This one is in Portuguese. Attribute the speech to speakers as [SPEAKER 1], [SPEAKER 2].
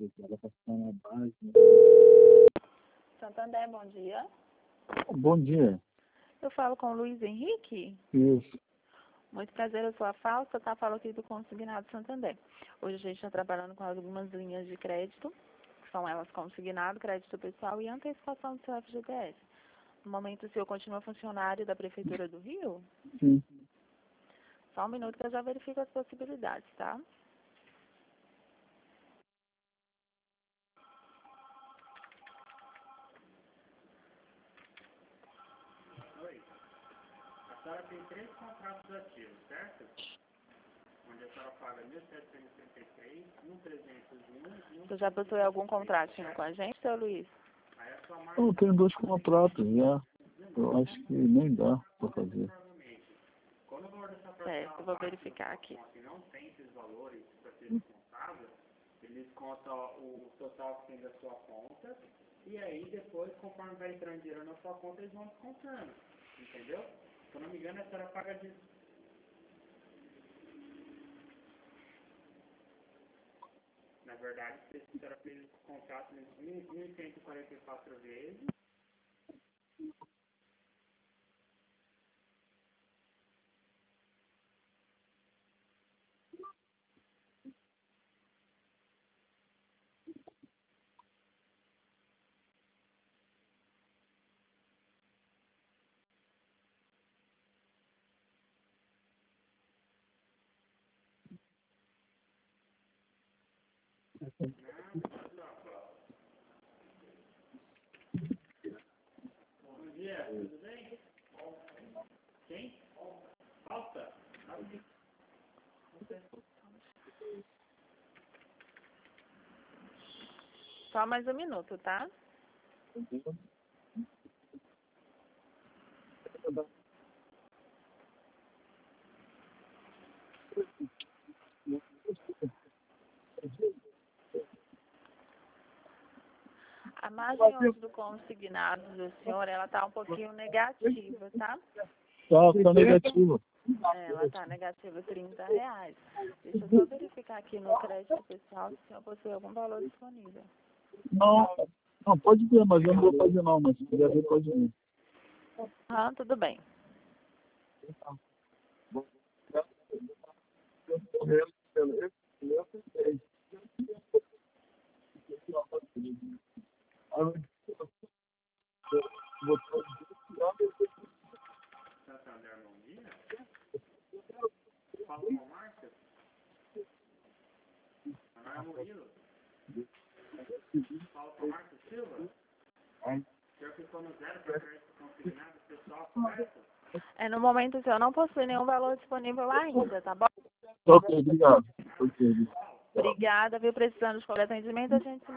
[SPEAKER 1] Ela tá ficando na base.
[SPEAKER 2] Santander, bom dia.
[SPEAKER 1] Bom dia.
[SPEAKER 2] Eu falo com o Luiz Henrique.
[SPEAKER 1] Isso.
[SPEAKER 2] Muito prazer, eu sou a Fausta, tá? Falo aqui do Consignado Santander. Hoje a gente está trabalhando com algumas linhas de crédito, que são elas consignado, crédito pessoal e antecipação do seu FGTS. No momento, o senhor continua funcionário da Prefeitura do Rio?
[SPEAKER 1] Sim.
[SPEAKER 2] Só um minuto que eu já verifico as possibilidades, tá?
[SPEAKER 3] A senhora tem 3 contratos ativos, certo? Onde a senhora paga 1.733, 1.301 e
[SPEAKER 2] Você já possui algum contrato com a gente, seu Luiz?
[SPEAKER 3] Aí a sua marca
[SPEAKER 1] Eu tenho 2 contratos já. Eu acho que nem dá para fazer.
[SPEAKER 3] provavelmente. Quando o valor dessa
[SPEAKER 2] Certo, eu vou verificar aqui.
[SPEAKER 3] e não tem esses valores para ser descontado, eles descontam o total que tem da sua conta e aí depois, conforme vai entrando dinheiro na sua conta, eles vão descontando. Entendeu? Se eu não me engano, a senhora paga de... Na verdade, a senhora fez esse contrato em 1.144 vezes. Bom dia, tudo bem? Quem? Falta?
[SPEAKER 2] Só mais um minuto, tá? A margem hoje do consignado do senhor, ela tá um pouquinho negativa, tá?
[SPEAKER 1] Tá negativo.
[SPEAKER 2] Ela tá negativa R$ 30. Deixa eu só verificar aqui no crédito pessoal se o senhor possui algum valor disponível.
[SPEAKER 1] Não, pode ver, mas eu não vou fazer não, mas se quiser ver, pode ver.
[SPEAKER 2] Ah, tudo bem.
[SPEAKER 3] Santander, bom dia. Fala com o Márcio. Meu nome é Murilo. Fala com o Márcio Silva. O senhor ficou no zero para crédito consignado pessoal, correto?
[SPEAKER 2] No momento o senhor não possui nenhum valor disponível ainda, tá bom?
[SPEAKER 1] Ok, obrigado. Ok.
[SPEAKER 2] Obrigada, viu? Precisando de qualquer atendimento, a gente se